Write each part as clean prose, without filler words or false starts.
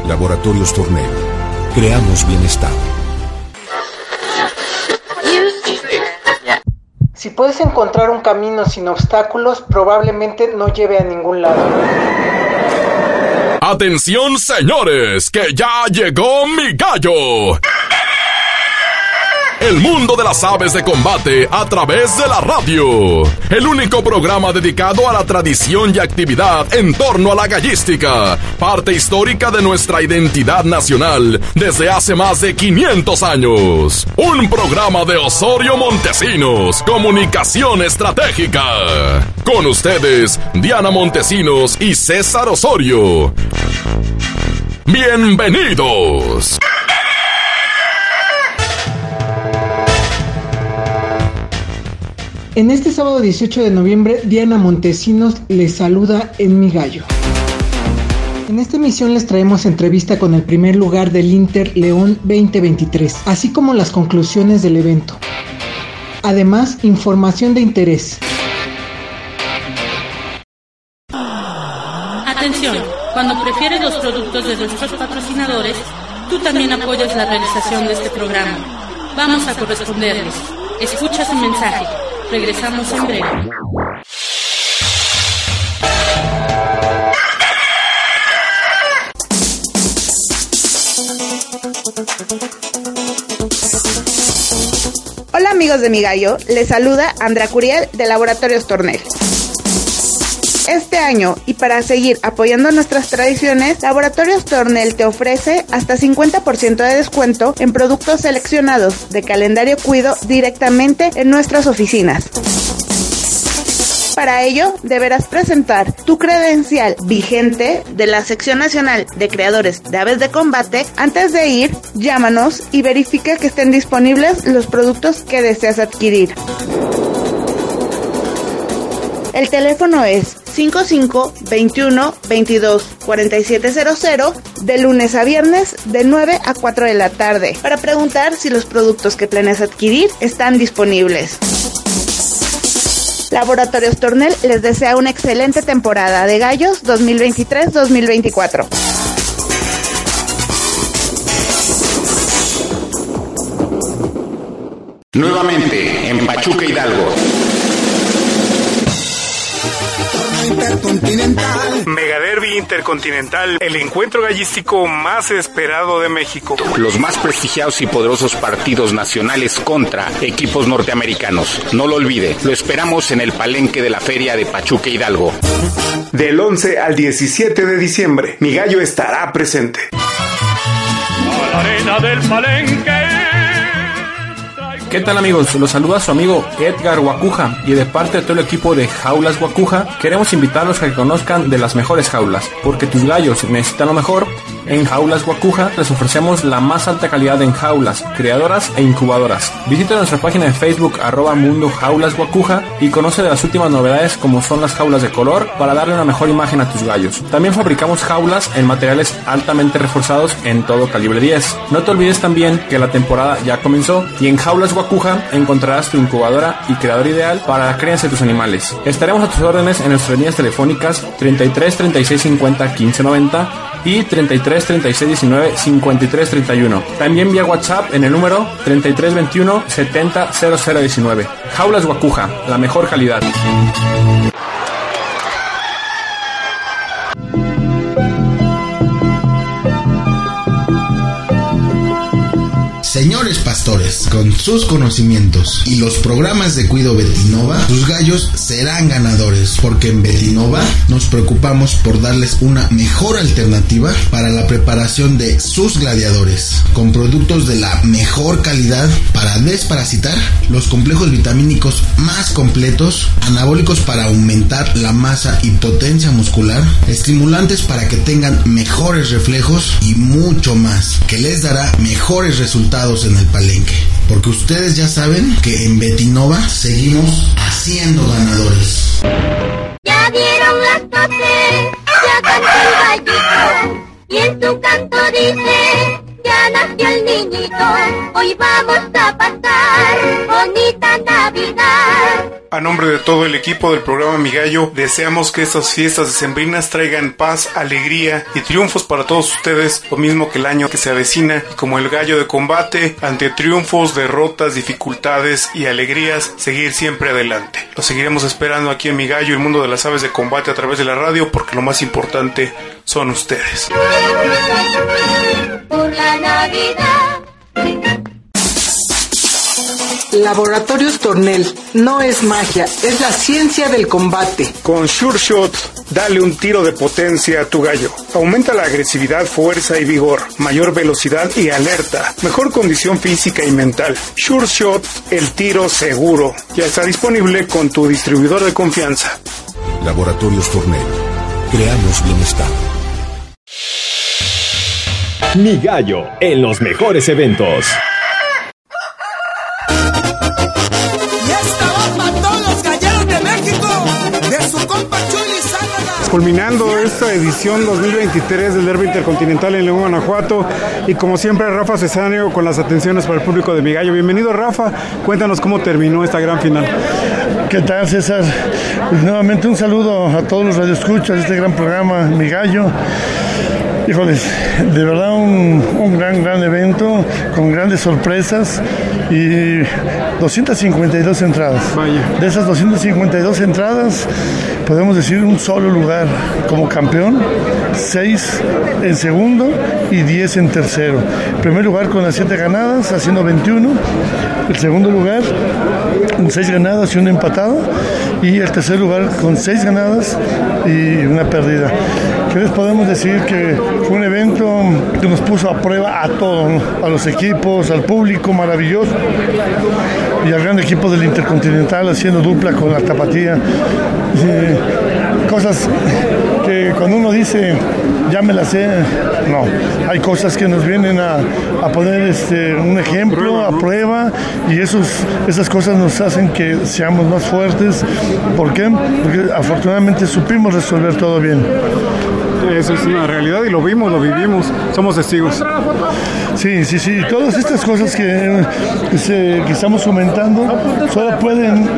Laboratorios Tornel. Creamos bienestar. Si puedes encontrar un camino sin obstáculos, probablemente no lleve a ningún lado. ¡Atención, señores! ¡Que ya llegó mi gallo! El mundo de las aves de combate a través de la radio. El único programa dedicado a la tradición y actividad en torno a la gallística, parte histórica de nuestra identidad nacional desde hace más de 500 años. Un programa de Osorio Montesinos, Comunicación Estratégica. Con ustedes, Diana Montesinos y César Osorio. ¡Bienvenidos! En este sábado 18 de noviembre, Diana Montesinos les saluda en Mi Gallo. En esta emisión les traemos entrevista con el primer lugar del Inter León 2023, así como las conclusiones del evento. Además, información de interés. Atención, cuando prefieres los productos de nuestros patrocinadores, tú también apoyas la realización de este programa. Vamos a corresponderles. Escucha su mensaje. Regresamos en breve. Hola amigos de Mi Gallo, les saluda Andrea Curiel de Laboratorios Tornel. Este año, y para seguir apoyando nuestras tradiciones, Laboratorios Tornel te ofrece hasta 50% de descuento en productos seleccionados de calendario Cuido directamente en nuestras oficinas. Para ello, deberás presentar tu credencial vigente de la Sección Nacional de Creadores de Aves de Combate. Antes de ir, llámanos y verifica que estén disponibles los productos que deseas adquirir. El teléfono es 55 21 22 4700 de lunes a viernes de 9 a 4 de la tarde para preguntar si los productos que planeas adquirir están disponibles. Laboratorios Tornel les desea una excelente temporada de gallos 2023-2024. Nuevamente en Pachuca, Hidalgo. Megaderby Intercontinental, el encuentro gallístico más esperado de México. Los más prestigiados y poderosos partidos nacionales contra equipos norteamericanos. No lo olvide, lo esperamos en el palenque de la Feria de Pachuca, Hidalgo. Del 11 al 17 de diciembre, Mi Gallo estará presente. A la arena del palenque. ¿Qué tal amigos? Los saluda su amigo Edgar Guacuja y de parte de todo el equipo de Jaulas Guacuja queremos invitarlos a que conozcan de las mejores jaulas, porque tus gallos necesitan lo mejor. En Jaulas Guacuja les ofrecemos la más alta calidad en jaulas, criadoras e incubadoras. Visita nuestra página de Facebook @Mundo Jaulas Guacuja y conoce de las últimas novedades como son las jaulas de color para darle una mejor imagen a tus gallos. También fabricamos jaulas en materiales altamente reforzados en todo calibre 10. No te olvides también que la temporada ya comenzó y en Jaulas Guacuja encontrarás tu incubadora y creador ideal para la crianza de tus animales. Estaremos a tus órdenes en nuestras líneas telefónicas 33 36 50 15 90 y 33 36 19 53 31. También vía WhatsApp en el número 33 21 70 00 19. Jaulas Guacuja, la mejor calidad. Señores pastores, con sus conocimientos y los programas de Cuido Betinova, tus gallos serán ganadores, porque en Betinova nos preocupamos por darles una mejor alternativa para la preparación de sus gladiadores, con productos de la mejor calidad para desparasitar, los complejos vitamínicos más completos, anabólicos para aumentar la masa y potencia muscular, estimulantes para que tengan mejores reflejos y mucho más, que les dará mejores resultados en el palenque, porque ustedes ya saben que en Betinova seguimos haciendo ganadores. Ya dieron las 12, ya cantó el gallito, y en su canto dice, ya nació el niñito, hoy vamos a pasar bonita Navidad. A nombre de todo el equipo del programa Mi Gallo, deseamos que estas fiestas decembrinas traigan paz, alegría y triunfos para todos ustedes, lo mismo que el año que se avecina, y como el gallo de combate, ante triunfos, derrotas, dificultades y alegrías, seguir siempre adelante. Los seguiremos esperando aquí en Mi Gallo, el mundo de las aves de combate a través de la radio, porque lo más importante son ustedes. Por la Navidad. Laboratorios Tornel no es magia, es la ciencia del combate. Con Sure Shot, dale un tiro de potencia a tu gallo. Aumenta la agresividad, fuerza y vigor, mayor velocidad y alerta, mejor condición física y mental. Sure Shot, el tiro seguro. Ya está disponible con tu distribuidor de confianza. Laboratorios Tornel. Creamos bienestar. Mi Gallo, en los mejores eventos. Culminando esta edición 2023 del Derby Intercontinental en León, Guanajuato, y como siempre Rafa Cesaneo con las atenciones para el público de Mi Gallo. Bienvenido, Rafa, cuéntanos cómo terminó esta gran final. ¿Qué tal, César? Pues nuevamente un saludo a todos los radioescuchas de este gran programa Mi Gallo. Híjoles, de verdad un gran evento con grandes sorpresas y 252 entradas. Vaya. De esas 252 entradas, podemos decir un solo lugar como campeón, 6 en segundo y 10 en tercero. El primer lugar con las 7 ganadas, haciendo 21. El segundo lugar con 6 ganadas y una empatada. Y el tercer lugar con 6 ganadas y una perdida. ¿Qué les podemos decir? Que fue un evento que nos puso a prueba a todos, ¿no? A los equipos, al público maravilloso y al gran equipo del Intercontinental haciendo dupla con la Tapatía. Cosas que cuando uno dice ya me las sé, no, hay cosas que nos vienen a poner un ejemplo a prueba, y esas cosas nos hacen que seamos más fuertes. ¿Por qué? Porque afortunadamente supimos resolver todo bien. Eso es una realidad y lo vimos, lo vivimos, somos testigos. Sí, todas estas cosas que estamos comentando solo pueden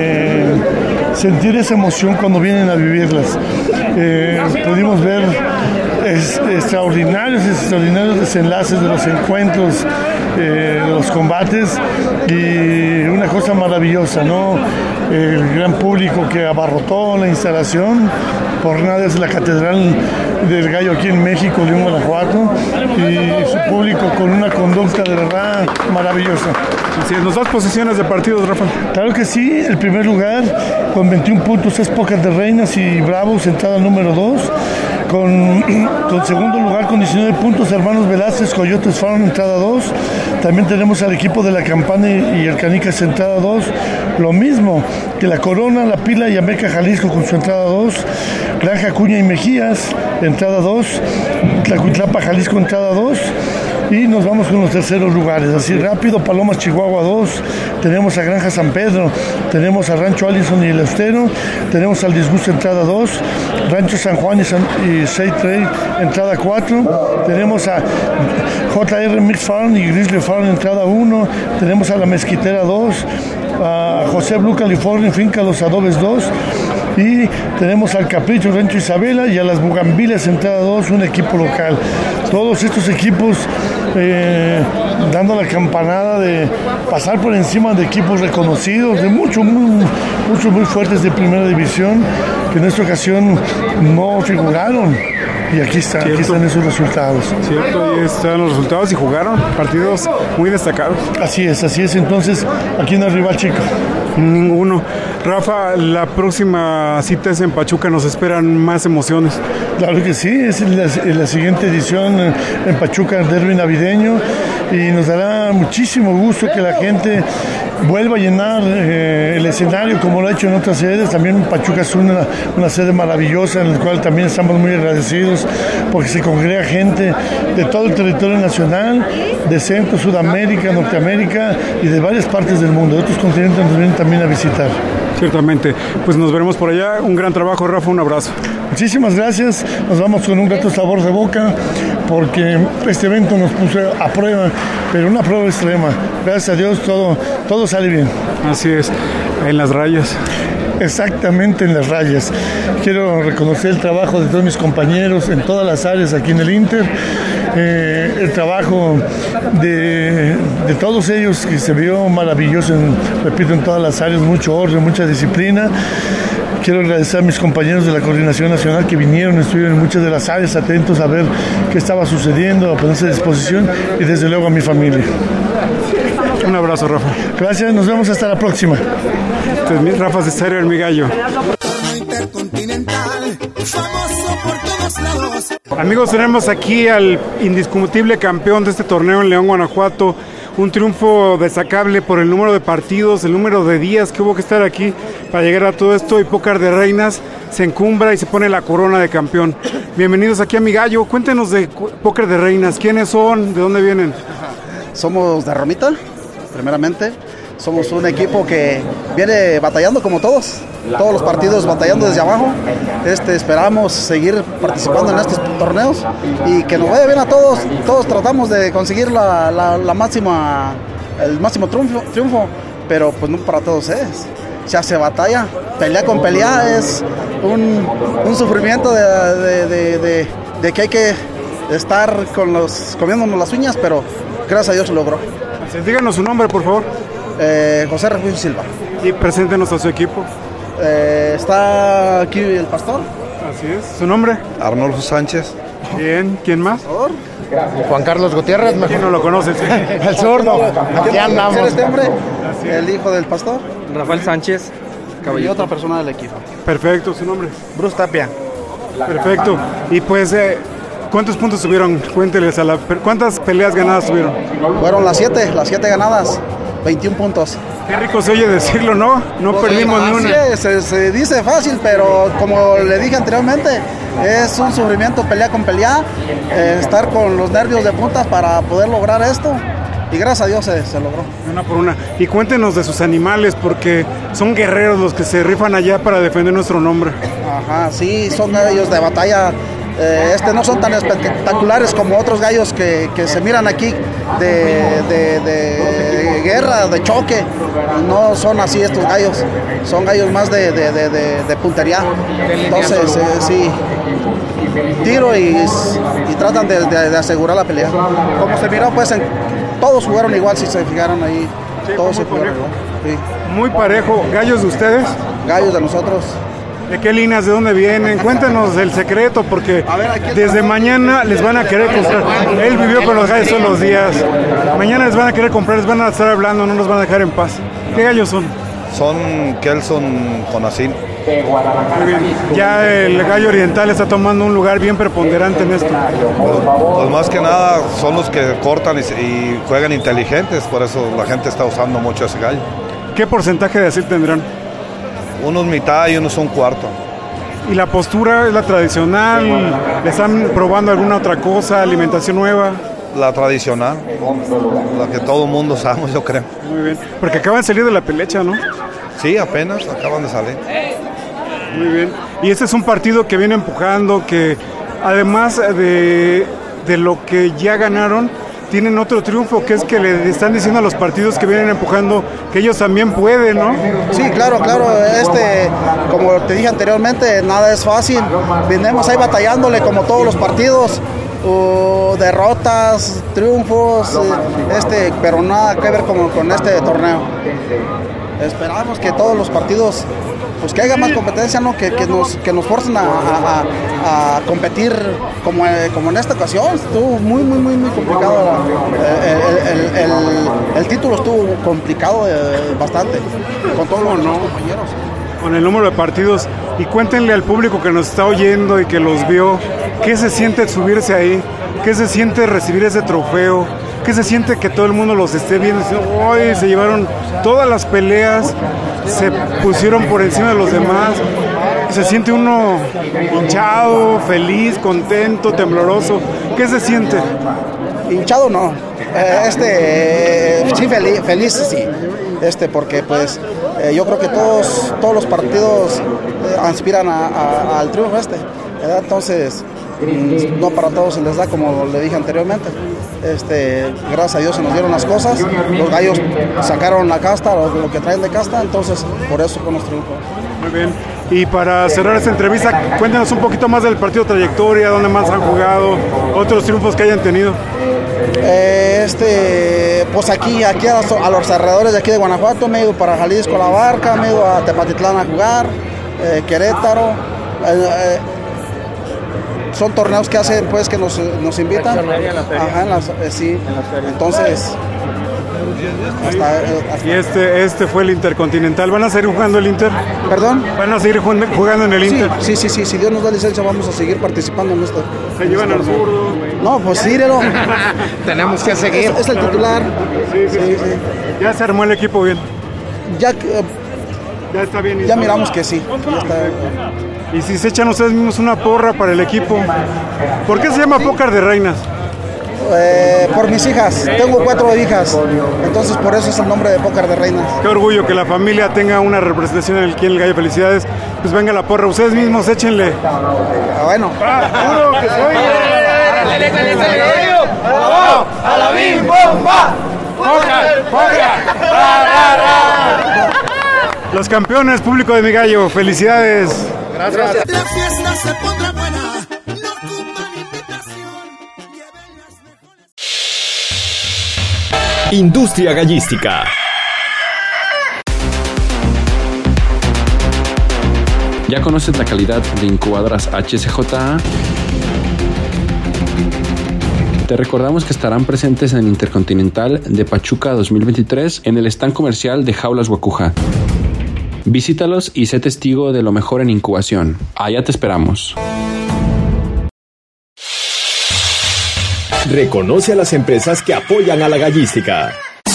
sentir esa emoción cuando vienen a vivirlas. Pudimos ver extraordinarios desenlaces de los encuentros, de los combates, y una cosa maravillosa, ¿no? El gran público que abarrotó la instalación, por nada es la Catedral del Gallo aquí en México, León, Guanajuato, y su público con una conducta de verdad maravillosa. Así es, ¿nos das posiciones de partidos, Rafa? Claro que sí, el primer lugar con 21 puntos es Pocas de Reinas y Bravos, entrada número 2. Con segundo lugar con 19 puntos Hermanos Velázquez, Coyotes Farm, entrada 2. También tenemos al equipo de La Campana y el Canicas, entrada 2. Lo mismo que La Corona, La Pila y Ameca Jalisco con su entrada 2. Granja Cuña y Mejías, entrada 2. Tlacuitlapa Jalisco, entrada 2. Y nos vamos con los terceros lugares, así rápido. Palomas Chihuahua 2, tenemos a Granja San Pedro, tenemos a Rancho Allison y El Estero, tenemos al Disgusto, entrada 2, Rancho San Juan y Say Trade, entrada 4, tenemos a JR Mix Farm y Grizzly Farm, entrada 1, tenemos a La Mezquitera 2, a José Blue California, Finca Los Adobes 2, y tenemos al Capricho Rancho Isabela y a las Bugambiles, entrada 2, un equipo local. Todos estos equipos dando la campanada de pasar por encima de equipos reconocidos, de muchos muy fuertes de primera división, que en esta ocasión no figuraron. Y aquí están esos resultados. Cierto, ahí están los resultados y jugaron partidos muy destacados. Así es. Entonces, aquí no hay rival chico. Ninguno. Rafa, la próxima cita es en Pachuca, nos esperan más emociones. Claro que sí, es la siguiente edición en Pachuca, el derbi navideño, y nos dará muchísimo gusto que la gente vuelva a llenar el escenario como lo ha hecho en otras sedes. También Pachuca es una sede maravillosa en la cual también estamos muy agradecidos porque se congrega gente de todo el territorio nacional, de Centro, Sudamérica, Norteamérica y de varias partes del mundo. De otros continentes nos vienen también a visitar. Ciertamente, pues nos veremos por allá. Un gran trabajo, Rafa, un abrazo. Muchísimas gracias, nos vamos con un grato sabor de boca porque este evento nos puso a prueba, pero una prueba extrema. Gracias a Dios todo sale bien. Así es. En las rayas. Exactamente, en las rayas. Quiero reconocer el trabajo de todos mis compañeros en todas las áreas aquí en el Inter, el trabajo de todos ellos que se vio maravilloso, repito, en todas las áreas, mucho orden, mucha disciplina. Quiero agradecer a mis compañeros de la Coordinación Nacional que vinieron, estuvieron en muchas de las áreas atentos a ver qué estaba sucediendo, a ponerse a disposición, y desde luego a mi familia. Un abrazo, Rafa. Gracias, nos vemos hasta la próxima. Este es Rafa Cesario, el Mi Gallo. Amigos, tenemos aquí al indiscutible campeón de este torneo en León, Guanajuato. Un triunfo destacable por el número de partidos, el número de días que hubo que estar aquí para llegar a todo esto, y Póker de Reinas se encumbra y se pone la corona de campeón. Bienvenidos aquí a Mi Gallo. Cuéntenos de Póker de Reinas. ¿Quiénes son? ¿De dónde vienen? Somos de Romita, primeramente. Somos un equipo que viene batallando como todos los partidos batallando desde abajo. Esperamos seguir participando en estos torneos y que nos vaya bien a todos. Todos tratamos de conseguir el máximo triunfo, pero pues no para todos es. Se hace batalla, pelea con pelea, es un sufrimiento de que hay que estar comiéndonos las uñas, pero gracias a Dios se logró. Díganos su nombre, por favor. José Refugio Silva. Y preséntenos a su equipo. Está aquí el pastor. Así es. ¿Su nombre? Arnolfo Sánchez. Bien. ¿Quién más? Juan Carlos Gutiérrez. ¿Quién no lo conoce? El zurdo. Aquí andamos. Este hombre, el hijo del pastor. Rafael Sánchez. Y otra persona del equipo. Perfecto. ¿Su nombre? Bruce Tapia. Perfecto. Y pues, ¿cuántos puntos tuvieron? Cuénteles ¿cuántas peleas ganadas tuvieron? Fueron las 7 ganadas, 21 puntos. Qué rico se oye decirlo, ¿no? No perdimos ni una. Se dice fácil, pero como le dije anteriormente, es un sufrimiento pelea con pelea, estar con los nervios de puntas para poder lograr esto. Y gracias a Dios se logró. Una por una. Y cuéntenos de sus animales, porque son guerreros los que se rifan allá para defender nuestro nombre. Ajá, sí, son gallos de batalla. No son tan espectaculares como otros gallos que se miran aquí de guerra, de choque. No son así estos gallos, son gallos más de puntería. Entonces, sí, tiro y tratan de asegurar la pelea. Como se miró, pues todos jugaron igual, si se fijaron ahí. Sí, todos se jugaron igual. Sí. Muy parejo. ¿Gallos de ustedes? Gallos de nosotros. ¿De qué líneas? ¿De dónde vienen? Cuéntenos el secreto, porque desde mañana les van a querer comprar. Él vivió con los gallos todos los días. Mañana les van a querer comprar, les van a estar hablando, no los van a dejar en paz. ¿Qué gallos son? Son Kelson Conacín. Muy bien. Ya el gallo oriental está tomando un lugar bien preponderante en esto. Pues más que nada son los que cortan y juegan inteligentes, por eso la gente está usando mucho ese gallo. ¿Qué porcentaje de asil tendrán? Unos mitad y unos un cuarto. ¿Y la postura es la tradicional? ¿Le están probando alguna otra cosa, alimentación nueva? La tradicional, la que todo el mundo usamos, yo creo. Muy bien, porque acaban de salir de la pelecha, ¿no? Sí, apenas acaban de salir. Muy bien. Y este es un partido que viene empujando, que además de lo que ya ganaron, tienen otro triunfo, que es que le están diciendo a los partidos que vienen empujando que ellos también pueden, ¿no? Sí, claro, como te dije anteriormente, nada es fácil. Venimos ahí batallándole como todos los partidos, derrotas, triunfos, pero nada que ver con este torneo. Esperamos que todos los partidos, pues que haya más competencia, ¿no? Que nos forcen a competir como en esta ocasión. Estuvo muy complicado. El título estuvo complicado bastante con todos los compañeros. Con el número de partidos. Y cuéntenle al público que nos está oyendo y que los vio, ¿qué se siente subirse ahí? ¿Qué se siente recibir ese trofeo? ¿Qué se siente que todo el mundo los esté viendo? Hoy se llevaron todas las peleas, se pusieron por encima de los demás. Se siente uno hinchado, feliz, contento, tembloroso. ¿Qué se siente? Hinchado no. Sí, feliz sí. Porque pues yo creo que todos los partidos aspiran al triunfo Entonces no para todos se les da, como le dije anteriormente. Gracias a Dios se nos dieron las cosas, los gallos sacaron la casta, lo que traen de casta, entonces por eso con los triunfos. Muy bien, y para cerrar esta entrevista, cuéntanos un poquito más del partido trayectoria, dónde más han jugado, otros triunfos que hayan tenido. Pues aquí a los alrededores de aquí de Guanajuato, me he ido para Jalisco a La Barca, me he ido a Tepatitlán a jugar, Querétaro. Son torneos que hacen, pues, que nos invitan. Ajá, sí. Entonces, y este fue el Intercontinental. ¿Van a seguir jugando el Inter? ¿Perdón? ¿Van a seguir jugando en el Inter? Sí. Si Dios nos da licencia, vamos a seguir participando en esto. ¿Se llevan al zurdo? No, pues sírelo. Tenemos que seguir. Es el titular. Sí. Ya se armó el equipo bien. Ya está bien. Ya miramos que sí. Y si se echan ustedes mismos una porra para el equipo, ¿por qué se llama Pócar de Reinas? Por mis hijas, tengo 4 hijas, entonces por eso es el nombre de Pócar de Reinas. Qué orgullo que la familia tenga una representación aquí en el Gallo. Felicidades, pues venga la porra, ustedes mismos échenle. Bueno. ¡Juro que soy! ¡A la bim bomba! ¡Pócar! Los campeones, público de mi gallo, felicidades. Gracias. La fiesta se pondrá buena. No ocupan invitación. Lleven las mejores. Industria Gallística. ¿Ya conoces la calidad de incubadoras HCJA? Te recordamos que estarán presentes en el Intercontinental de Pachuca 2023 en el stand comercial de Jaulas Guacuja. Visítalos y sé testigo de lo mejor en incubación. Allá te esperamos. Reconoce a las empresas que apoyan a la gallística.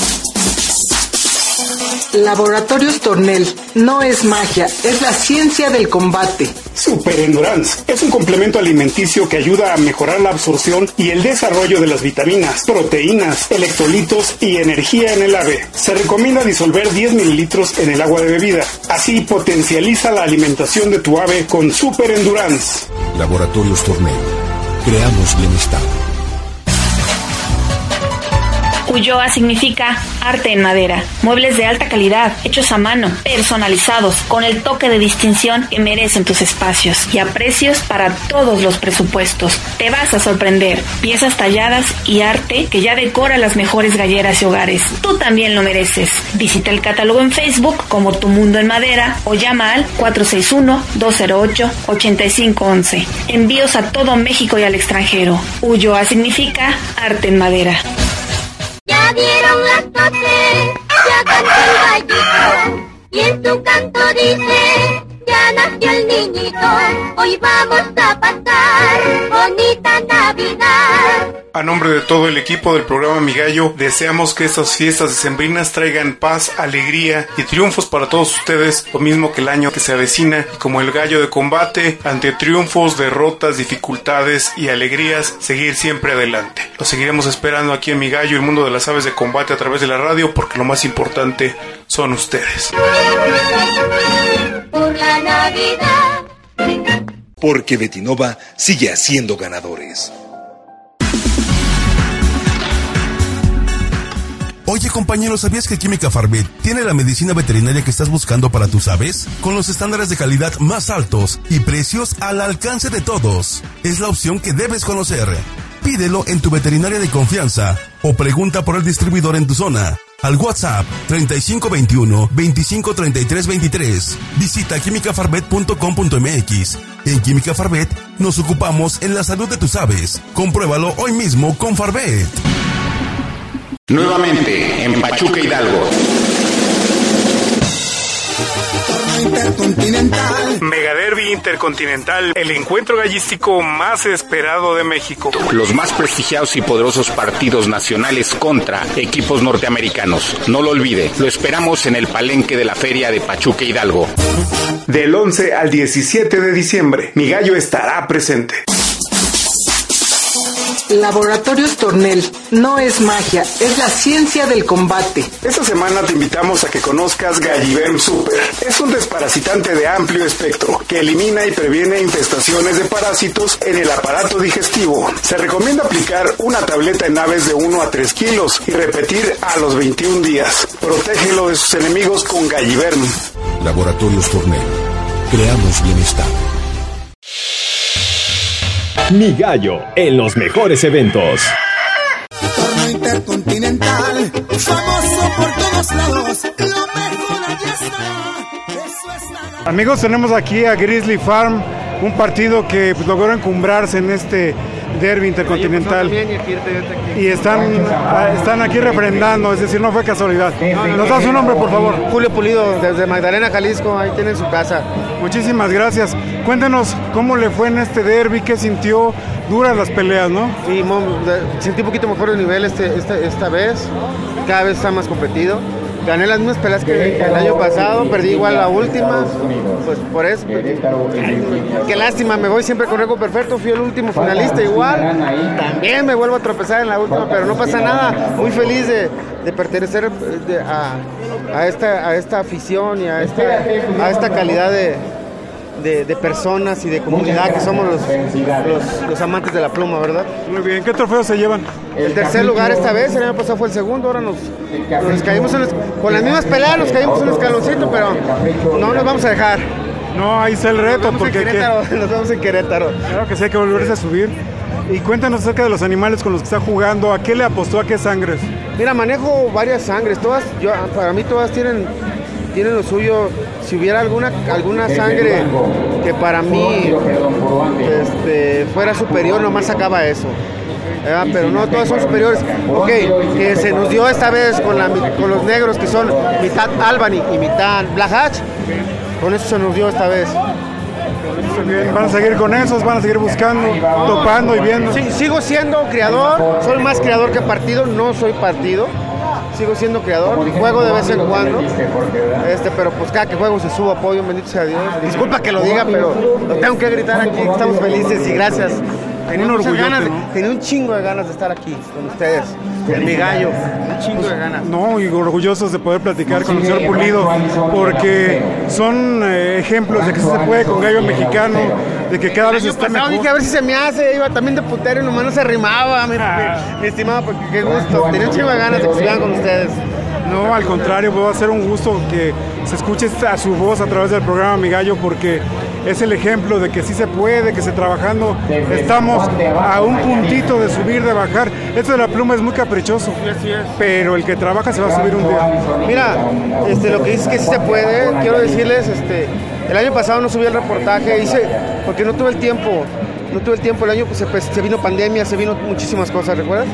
Laboratorios Tornel no es magia, es la ciencia del combate. Super Endurance es un complemento alimenticio que ayuda a mejorar la absorción y el desarrollo de las vitaminas, proteínas, electrolitos y energía en el ave. Se recomienda disolver 10 mililitros en el agua de bebida. Así potencializa la alimentación de tu ave con Super Endurance. Laboratorios Tornel. Creamos bienestar. Ulloa significa arte en madera, muebles de alta calidad, hechos a mano, personalizados, con el toque de distinción que merecen tus espacios y a precios para todos los presupuestos. Te vas a sorprender, piezas talladas y arte que ya decora las mejores galleras y hogares. Tú también lo mereces. Visita el catálogo en Facebook como Tu Mundo en Madera o llama al 461-208-8511. Envíos a todo México y al extranjero. Ulloa significa arte en madera. Ya dieron las 12, ya cantó el gallito, y en su canto dice, ya nació el niñito, hoy vamos a pasar bonita Navidad. A nombre de todo el equipo del programa Mi Gallo, deseamos que estas fiestas decembrinas traigan paz, alegría y triunfos para todos ustedes, lo mismo que el año que se avecina, y como el gallo de combate, ante triunfos, derrotas, dificultades y alegrías, seguir siempre adelante. Los seguiremos esperando aquí en Mi Gallo, el mundo de las aves de combate a través de la radio, porque lo más importante son ustedes. Por la Navidad. Porque Betinova sigue haciendo ganadores. Oye, compañero, ¿sabías que Química Farvet tiene la medicina veterinaria que estás buscando para tus aves? Con los estándares de calidad más altos y precios al alcance de todos. Es la opción que debes conocer. Pídelo en tu veterinaria de confianza o pregunta por el distribuidor en tu zona. Al WhatsApp 3521-253323. Visita quimicafarvet.com.mx. En Química Farvet nos ocupamos en la salud de tus aves. Compruébalo hoy mismo con Farvet. Nuevamente en Pachuca, Hidalgo. Mega Derby Intercontinental, el encuentro gallístico más esperado de México. Los más prestigiados y poderosos partidos nacionales contra equipos norteamericanos. No lo olvide, lo esperamos en el palenque de la Feria de Pachuca, Hidalgo. Del 11 al 17 de diciembre, Mi Gallo estará presente. Laboratorios Tornel. No es magia, es la ciencia del combate. Esta semana te invitamos a que conozcas Galliverm Super. Es un desparasitante de amplio espectro que elimina y previene infestaciones de parásitos en el aparato digestivo. Se recomienda aplicar una tableta en aves de 1 a 3 kilos y repetir a los 21 días. Protégelo de sus enemigos con Galliverm. Laboratorios Tornel. Creamos bienestar. Mi Gallo en los mejores eventos. Torneo intercontinental, famoso por todos lados, lo mejor allí está. Eso es nada. Amigos, tenemos aquí a Grizzly Farm, un partido que pues, logró encumbrarse en este derbi intercontinental. Y están aquí refrendando, es decir, no fue casualidad. ¿Nos da su nombre, por favor? Julio Pulido, desde Magdalena, Jalisco, ahí tienen su casa. Muchísimas gracias. Cuéntenos cómo le fue en este derbi, qué sintió, duras las peleas, ¿no? Sí, sentí un poquito mejor el nivel esta vez, cada vez está más competido. Gané las mismas peleas que el año pasado, perdí igual la última, pues por eso. Qué lástima, me voy siempre con récord perfecto, fui el último finalista igual. También me vuelvo a tropezar en la última, pero no pasa nada. Muy feliz de pertenecer a esta afición y a esta calidad de personas y de comunidad que somos los amantes de la pluma, ¿verdad? Muy bien, ¿qué trofeos se llevan? El tercer lugar esta vez, el año pasado fue el segundo, ahora nos caímos con las mismas peleas, nos caímos en un escaloncito, pero no nos vamos a dejar. No, ahí está el reto, porque nos vamos en Querétaro. Claro que sí, hay que volverse a subir. Y cuéntanos acerca de los animales con los que está jugando, ¿a qué le apostó, a qué sangres? Mira, manejo varias sangres, para mí todas tienen lo suyo. Si hubiera alguna sangre que para mí fuera superior, nomás sacaba eso. Pero no todas son superiores. Ok, que se nos dio esta vez con los negros que son mitad Albany y mitad Black Hatch. Con eso se nos dio esta vez. Van a seguir con esos, van a seguir buscando, topando y viendo. Sí, sigo siendo criador, soy más criador que partido, no soy partido. Sigo siendo creador, juego de vez en cuando, pero pues cada que juego se subo a podio, bendito sea Dios. Disculpa que lo diga, pero lo tengo que gritar aquí, estamos felices y gracias. Tenía un chingo de ganas de estar aquí con ustedes, en Mi Gallo, un chingo de ganas. No, y orgullosos de poder platicar con el señor Pulido, porque son ejemplos de que se puede con gallo mexicano, de que cada vez está mejor. Dije a ver si se me hace, iba también de putero y nomás no se arrimaba, mi estimado, porque qué gusto, tenía un chingo de ganas de que estuvieran con ustedes. No, al contrario, va a ser un gusto que se escuche a su voz a través del programa Mi Gallo, porque es el ejemplo de que sí se puede, que se trabajando estamos a un puntito de subir, de bajar. Esto de la pluma es muy caprichoso, pero el que trabaja se va a subir un día. Mira, lo que dices que sí se puede, quiero decirles, el año pasado no subí el reportaje, porque no tuve el tiempo, el año que se vino pandemia, se vino muchísimas cosas, ¿recuerdas?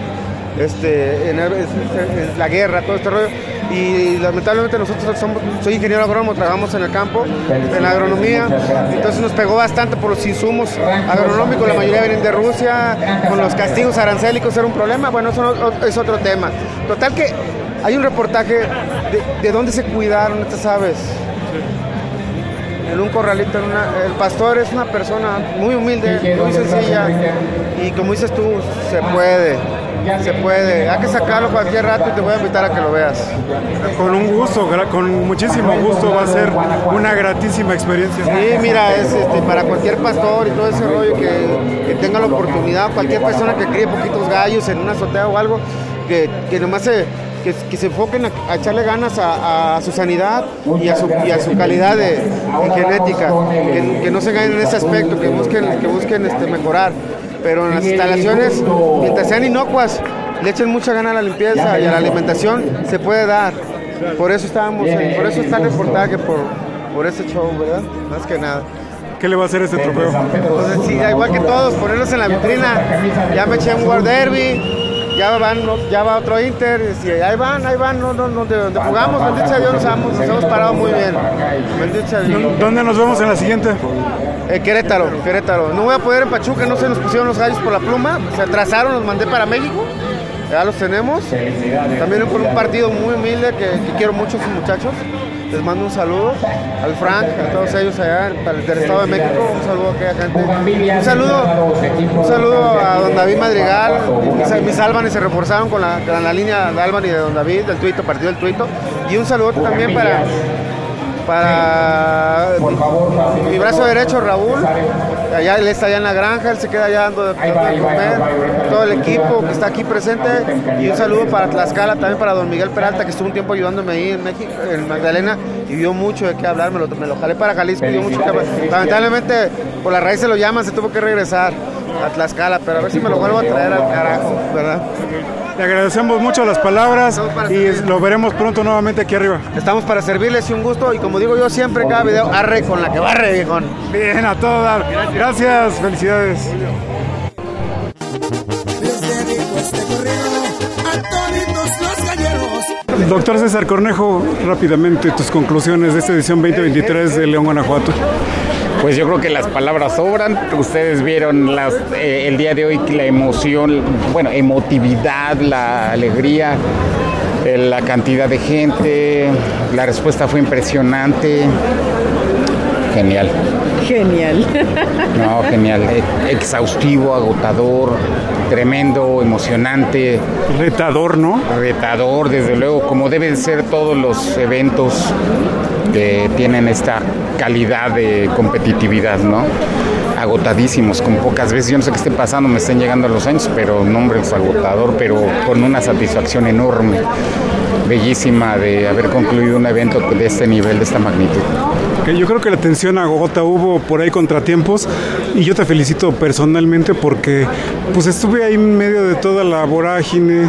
En la guerra, todo este rollo, y lamentablemente soy ingeniero agrónomo, trabajamos en el campo, en la agronomía, entonces nos pegó bastante por los insumos agronómicos, la mayoría vienen de Rusia, con los castigos arancélicos era un problema, bueno, eso es otro tema. Total que hay un reportaje de dónde se cuidaron estas aves. En un corralito, el pastor es una persona muy humilde, muy sencilla, y como dices tú, se puede, hay que sacarlo cualquier rato y te voy a invitar a que lo veas. Con un gusto, con muchísimo gusto, va a ser una gratísima experiencia. Sí, mira, es para cualquier pastor y todo ese rollo que tenga la oportunidad, cualquier persona que críe poquitos gallos en una azotea o algo, que nomás que se enfoquen a echarle ganas a su sanidad y a su calidad en genética, que no se engañen en ese aspecto, que busquen mejorar. Pero en las instalaciones, mientras sean inocuas, le echen mucha gana a la limpieza y a la alimentación, se puede dar. Por eso está el reportaje, por ese show, ¿verdad? Más que nada. ¿Qué le va a hacer este trofeo? Entonces, sí, igual que todos, ponerlos en la vitrina. Ya me eché un World Derby, ya va otro Inter, y ahí van, donde jugamos, bendito sea Dios, nos hemos parado muy bien. Bendito sea Dios. ¿Dónde nos vemos en la siguiente? Querétaro. No voy a poder en Pachuca, no se nos pusieron los gallos por la pluma, se atrasaron, los mandé para México, ya los tenemos. También por un partido muy humilde que quiero mucho a esos muchachos. les mando un saludo al Frank, a todos ellos allá del Estado de México, un saludo a aquella gente, un saludo a don David Madrigal, mis Albany se reforzaron con la línea de Albany de don David, del Tuito, partido del Tuito, y un saludo también para mi brazo derecho, Raúl. Allá él está allá en la granja, él se queda allá dando de comer, todo el equipo que está aquí presente, y un saludo para Tlaxcala, también para don Miguel Peralta, que estuvo un tiempo ayudándome ahí en México, en Magdalena, y dio mucho de qué hablar, me lo jalé para Jalisco, dio mucho de qué hablar. Lamentablemente por la raíz se lo llaman, se tuvo que regresar a Tlaxcala, pero a ver si me lo vuelvo a traer al carajo, ¿verdad? Le agradecemos mucho las palabras y lo veremos pronto nuevamente aquí arriba. Estamos para servirles y un gusto, y como digo yo siempre, cada video, arre con la que barre, viejón. Bien, a todo dar. Gracias, felicidades. Doctor César Cornejo, rápidamente tus conclusiones de esta edición 2023 de León, Guanajuato. Pues yo creo que las palabras sobran. Ustedes vieron el día de hoy la emoción, emotividad, la alegría, la cantidad de gente, la respuesta fue impresionante. Genial. No, genial. Exhaustivo, agotador, tremendo, emocionante. Retador, ¿no? Retador, desde luego, como deben ser todos los eventos que tienen esta calidad de competitividad, ¿no? Agotadísimos, con pocas veces. Yo no sé qué esté pasando, me están llegando los años, pero no, hombre, es agotador, pero con una satisfacción enorme, bellísima de haber concluido un evento de este nivel, de esta magnitud. Yo creo que la tensión agota, hubo por ahí contratiempos, y yo te felicito personalmente porque pues estuve ahí en medio de toda la vorágine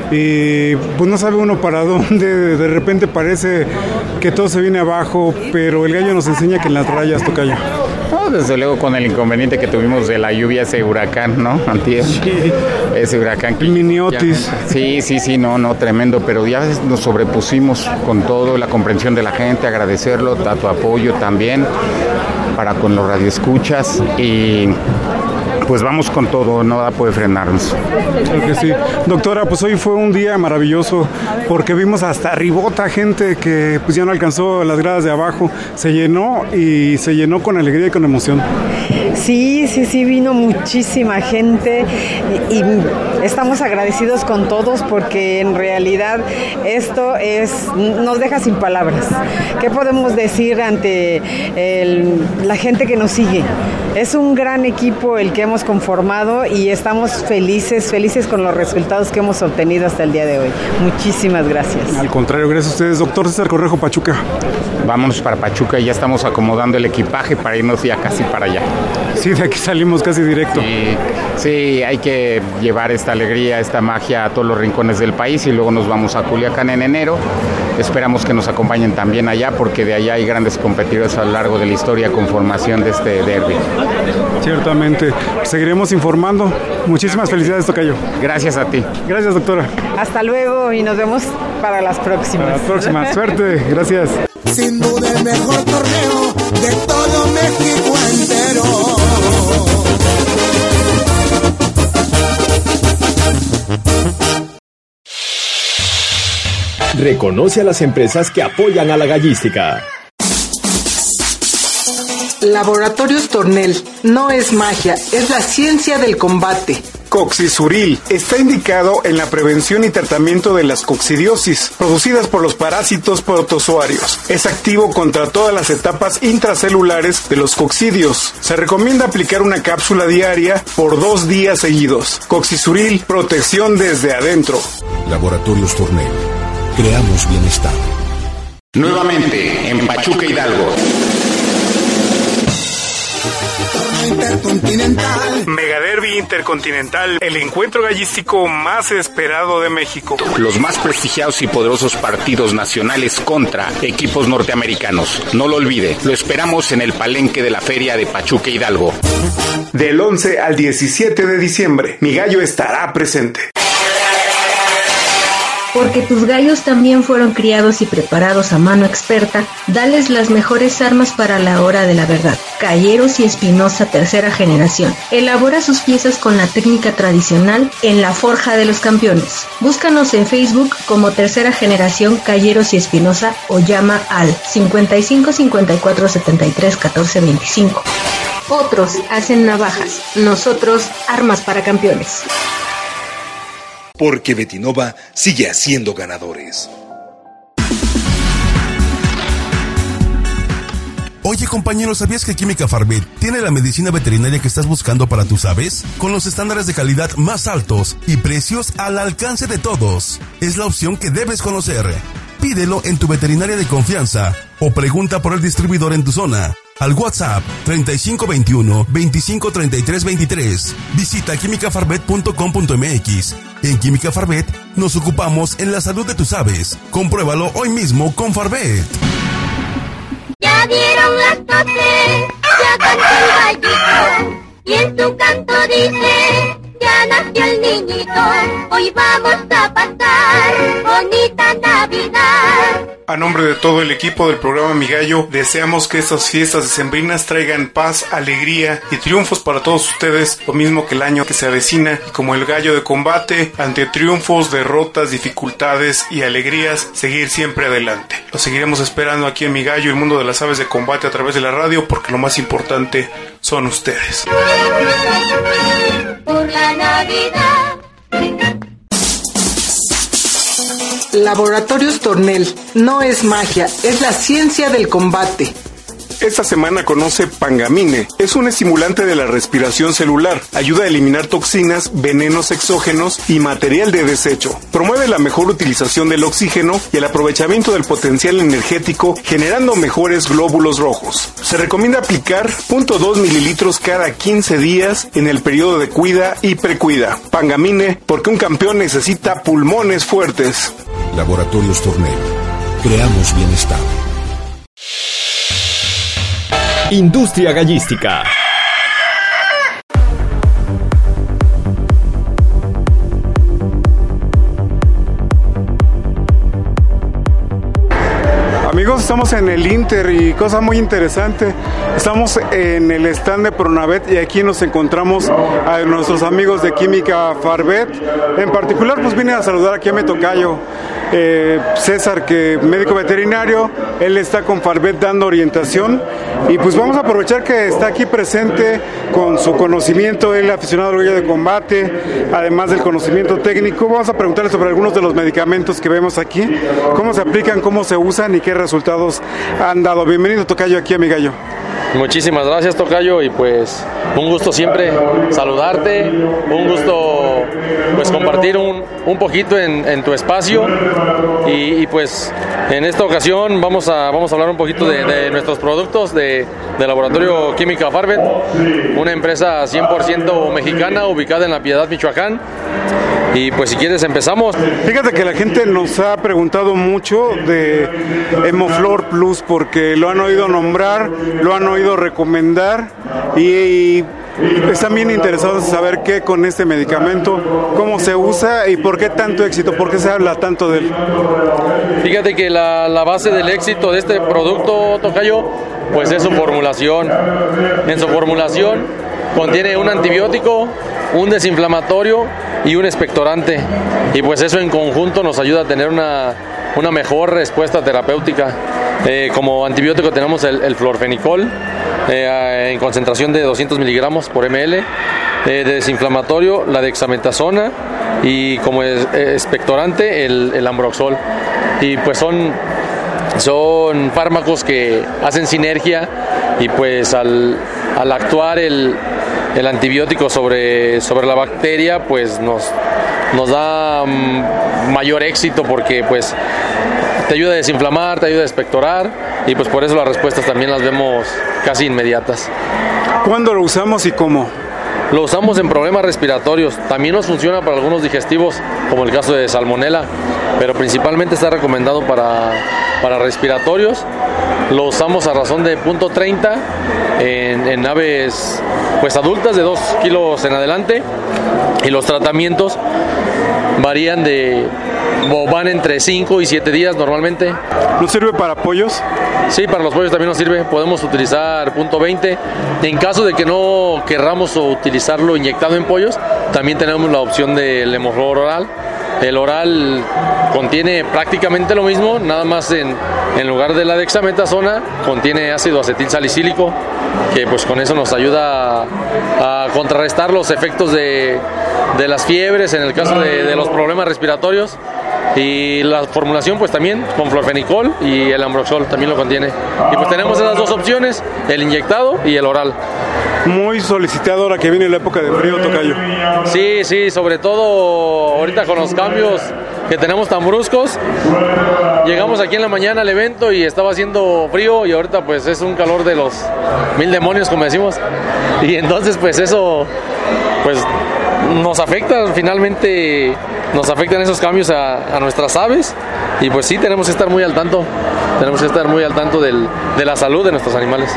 y pues no sabe uno para dónde, de repente parece que todo se viene abajo, pero el gallo nos enseña que en las rayas, tocayo. No, desde luego con el inconveniente que tuvimos de la lluvia, ese huracán, ¿no? Antier. Sí. Ese huracán. El mini Otis. Sí, no, tremendo, pero ya nos sobrepusimos con todo, la comprensión de la gente, agradecerlo, a tu apoyo también, para con los radioescuchas, y pues vamos con todo, nada puede frenarnos. Creo que sí. Doctora, pues hoy fue un día maravilloso porque vimos hasta arribota gente que pues ya no alcanzó las gradas de abajo, se llenó con alegría y con emoción. Sí, vino muchísima gente y estamos agradecidos con todos porque en realidad esto nos deja sin palabras. ¿Qué podemos decir ante la gente que nos sigue? Es un gran equipo el que hemos conformado y estamos felices con los resultados que hemos obtenido hasta el día de hoy. Muchísimas gracias. Al contrario, gracias a ustedes. Doctor César Cornejo, Pachuca. Vámonos para Pachuca y ya estamos acomodando el equipaje para irnos ya casi para allá. Sí, de aquí salimos casi directo. Sí, hay que llevar esta alegría, esta magia a todos los rincones del país y luego nos vamos a Culiacán en enero. Esperamos que nos acompañen también allá porque de allá hay grandes competidores a lo largo de la historia con formación de este derbi. Ciertamente. Seguiremos informando. Muchísimas felicidades, tocayo. Gracias a ti. Gracias, doctora. Hasta luego y nos vemos para las próximas. Para las próximas. Suerte. Gracias. Sin duda el mejor torneo de todo México entero. Reconoce a las empresas que apoyan a la gallística. Laboratorios Tornel. No es magia, es la ciencia del combate. Coxisuril está indicado en la prevención y tratamiento de las coccidiosis producidas por los parásitos protozoarios. Es activo contra todas las etapas intracelulares de los coccidios. Se recomienda aplicar una cápsula diaria por 2 días seguidos. Coxisuril, protección desde adentro. Laboratorios Tornel. Creamos bienestar. Nuevamente en Pachuca, Hidalgo. Intercontinental. Megaderby Intercontinental, el encuentro gallístico más esperado de México. Los más prestigiados y poderosos partidos nacionales contra equipos norteamericanos. No lo olvide, lo esperamos en el palenque de la Feria de Pachuca, Hidalgo. Del 11 al 17 de diciembre, mi gallo estará presente. Porque tus gallos también fueron criados y preparados a mano experta, dales las mejores armas para la hora de la verdad. Calleros y Espinosa, tercera generación. Elabora sus piezas con la técnica tradicional en la Forja de los Campeones. Búscanos en Facebook como Tercera Generación Calleros y Espinosa o llama al 55 54 73 14 25. Otros hacen navajas, nosotros armas para campeones. Porque Betinova sigue haciendo ganadores. Oye compañero, ¿sabías que Química Farvet tiene la medicina veterinaria que estás buscando para tus aves? Con los estándares de calidad más altos y precios al alcance de todos. Es la opción que debes conocer. Pídelo en tu veterinaria de confianza o pregunta por el distribuidor en tu zona. Al WhatsApp 3521-253323. Visita quimicafarvet.com.mx. En Química Farvet nos ocupamos en la salud de tus aves. Compruébalo hoy mismo con Farvet. Ya dieron las 12, ya cantó el gallito, y en su canto dice, ya nació el niñito, hoy vamos a pasar bonita Navidad. A nombre de todo el equipo del programa Mi Gallo, deseamos que estas fiestas decembrinas traigan paz, alegría y triunfos para todos ustedes, lo mismo que el año que se avecina, y como el gallo de combate, ante triunfos, derrotas, dificultades y alegrías, seguir siempre adelante. Lo seguiremos esperando aquí en Mi Gallo, el mundo de las aves de combate a través de la radio, porque lo más importante son ustedes. Por la Navidad. Laboratorios Tornel. No es magia, es la ciencia del combate. Esta semana conoce Pangamine. Es un estimulante de la respiración celular. Ayuda a eliminar toxinas, venenos exógenos y material de desecho. Promueve la mejor utilización del oxígeno y el aprovechamiento del potencial energético, generando mejores glóbulos rojos. Se recomienda aplicar 0.2 mililitros cada 15 días en el periodo de cuida y precuida. Pangamine, porque un campeón necesita pulmones fuertes. Laboratorios Tornel. Creamos bienestar. Industria Gallística. Amigos, estamos en el Inter y cosa muy interesante, estamos en el stand de Pronavet y aquí nos encontramos a nuestros amigos de Química Farvet. En particular, pues vine a saludar aquí a mi tocayo, César, que médico veterinario. Él está con Farvet dando orientación y pues vamos a aprovechar que está aquí presente con su conocimiento. Él aficionado al gallo de combate, además del conocimiento técnico. Vamos a preguntarle sobre algunos de los medicamentos que vemos aquí, cómo se aplican, cómo se usan y qué resultados han dado. Bienvenido, tocayo, aquí a Mi Gallo. Muchísimas gracias, tocayo, y pues un gusto siempre saludarte, un gusto pues compartir un poquito en tu espacio y pues en esta ocasión vamos a hablar un poquito de nuestros productos de Laboratorio Química Farvet, una empresa 100% mexicana ubicada en La Piedad, Michoacán. Y pues si quieres empezamos. Fíjate que la gente nos ha preguntado mucho de Hemoflor Plus porque lo han oído nombrar, lo han oído recomendar y están bien interesados en saber qué con este medicamento, cómo se usa y por qué tanto éxito, por qué se habla tanto de él. Fíjate que la base del éxito de este producto, tocayo, pues es su formulación. En su formulación contiene un antibiótico, un desinflamatorio y un expectorante, y pues eso en conjunto nos ayuda a tener una mejor respuesta terapéutica. Como antibiótico tenemos el florfenicol en concentración de 200 miligramos por ml, de desinflamatorio la dexametasona y como expectorante el ambroxol, y pues son fármacos que hacen sinergia y pues al actuar el antibiótico sobre la bacteria, pues nos da mayor éxito porque pues te ayuda a desinflamar, te ayuda a expectorar y pues por eso las respuestas también las vemos casi inmediatas. ¿Cuándo lo usamos y cómo? Lo usamos en problemas respiratorios, también nos funciona para algunos digestivos como el caso de salmonela, pero principalmente está recomendado para respiratorios. Lo usamos a razón de 0.30 en aves pues adultas de 2 kilos en adelante, y los tratamientos varían de van entre 5 y 7 días normalmente. ¿No sirve para pollos? Sí, para los pollos también nos sirve. Podemos utilizar .20. En caso de que no querramos utilizarlo inyectado en pollos, también tenemos la opción del hemoflor oral. El oral contiene prácticamente lo mismo, nada más en lugar de la dexametasona contiene ácido acetil salicílico, que pues con eso nos ayuda a contrarrestar los efectos de las fiebres en el caso de los problemas respiratorios. Y la formulación pues también con florfenicol y el ambroxol también lo contiene. Y pues tenemos esas dos opciones, el inyectado y el oral. Muy solicitado ahora que viene la época de frío, tocayo. Sí, sobre todo ahorita con los cambios que tenemos tan bruscos. Llegamos aquí en la mañana al evento y estaba haciendo frío y ahorita pues es un calor de los 1000 demonios, como decimos. Y entonces pues eso pues nos afecta, finalmente nos afectan esos cambios a nuestras aves y pues sí tenemos que estar muy al tanto. Tenemos que estar muy al tanto de la salud de nuestros animales.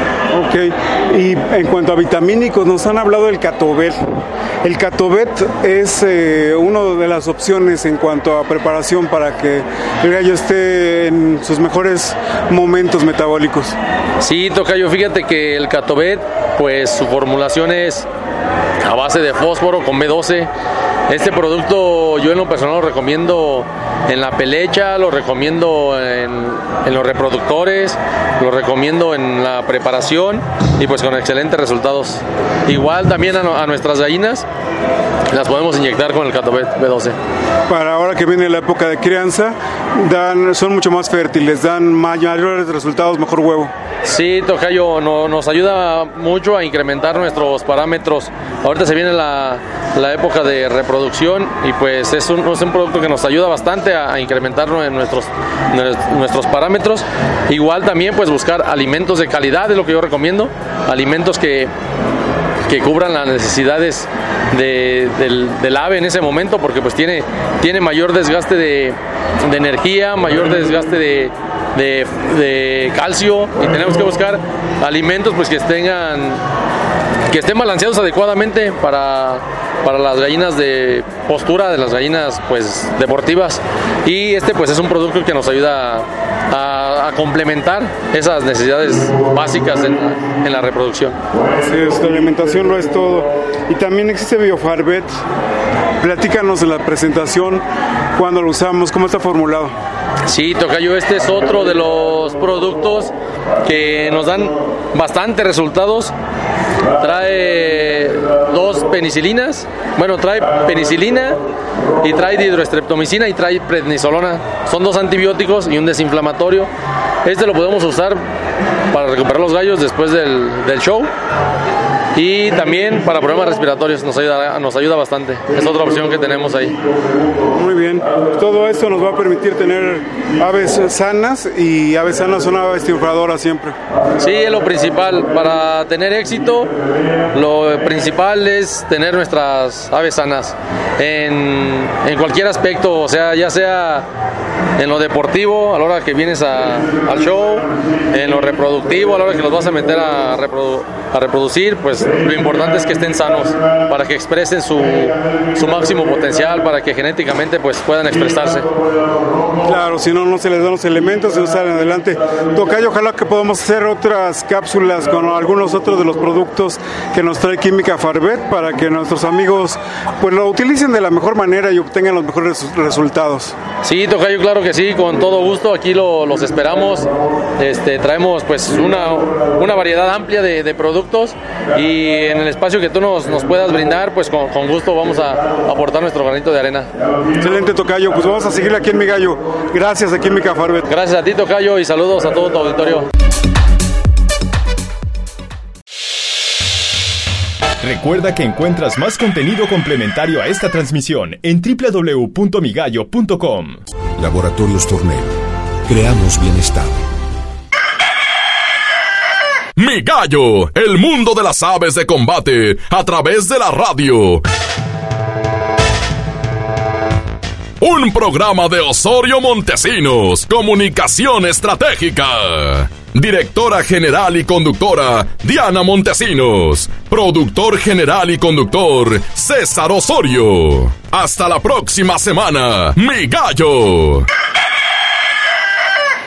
Ok, y en cuanto a vitamínicos, nos han hablado del Catobet. El Catobet es una de las opciones en cuanto a preparación para que el gallo esté en sus mejores momentos metabólicos. Sí, tocayo, fíjate que el Catobet, pues su formulación es a base de fósforo con B12. Este producto yo en lo personal lo recomiendo en la pelecha, lo recomiendo en los reproductores, lo recomiendo en la preparación y pues con excelentes resultados. Igual también a nuestras gallinas las podemos inyectar con el Catobet B12. Para ahora que viene la época de crianza, son mucho más fértiles, dan mayores resultados, mejor huevo. Sí, tocayo, nos ayuda mucho a incrementar nuestros parámetros. Ahorita se viene la época de reproducción y pues es un producto que nos ayuda bastante a incrementar nuestros parámetros. Igual también pues buscar alimentos de calidad es lo que yo recomiendo, alimentos que cubran las necesidades del ave en ese momento, porque pues tiene mayor desgaste de energía, mayor desgaste de calcio, y tenemos que buscar alimentos pues que estén balanceados adecuadamente para las gallinas de postura, de las gallinas pues deportivas, y pues es un producto que nos ayuda a complementar esas necesidades básicas en la reproducción. Sí, la alimentación lo es todo. Y también existe Biofarbet. Platícanos de la presentación, cuándo lo usamos, cómo está formulado. Sí, tocayo, este es otro de los productos que nos dan bastantes resultados. Trae 2 penicilinas, trae penicilina y trae dihidroestreptomicina y trae prednisolona. Son 2 antibióticos y un desinflamatorio. Este lo podemos usar para recuperar los gallos después del show. Y también para problemas respiratorios nos ayuda bastante. Es otra opción que tenemos ahí. Muy bien. Todo esto nos va a permitir tener aves sanas, y aves sanas son aves triunfadoras siempre. Sí, es lo principal. Para tener éxito, lo principal es tener nuestras aves sanas en cualquier aspecto, o sea, ya sea en lo deportivo, a la hora que vienes al show, en lo reproductivo, a la hora que los vas a meter a reproducir, pues lo importante es que estén sanos, para que expresen su máximo potencial, para que genéticamente pues puedan expresarse. Claro, si no se les dan los elementos y no salen adelante. Tocayo, ojalá que podamos hacer otras cápsulas con algunos otros de los productos que nos trae Química Farbet, para que nuestros amigos pues lo utilicen de la mejor manera y obtengan los mejores resultados. Sí, tocayo, claro que sí, con todo gusto, aquí los esperamos. Traemos pues una variedad amplia de productos, y en el espacio que tú nos puedas brindar, pues con gusto vamos a aportar nuestro granito de arena. Excelente, tocayo, pues vamos a seguir aquí en Mi Gallo. Gracias a Química Farbet. Gracias a ti, tocayo, y saludos a todo tu auditorio. Recuerda que encuentras más contenido complementario a esta transmisión en www.migallo.com. Laboratorios Tornel. Creamos bienestar. Mi Gallo, el mundo de las aves de combate a través de la radio. Un programa de Osorio Montesinos, Comunicación Estratégica. Directora general y conductora, Diana Montesinos. Productor general y conductor, César Osorio. Hasta la próxima semana, mi gallo.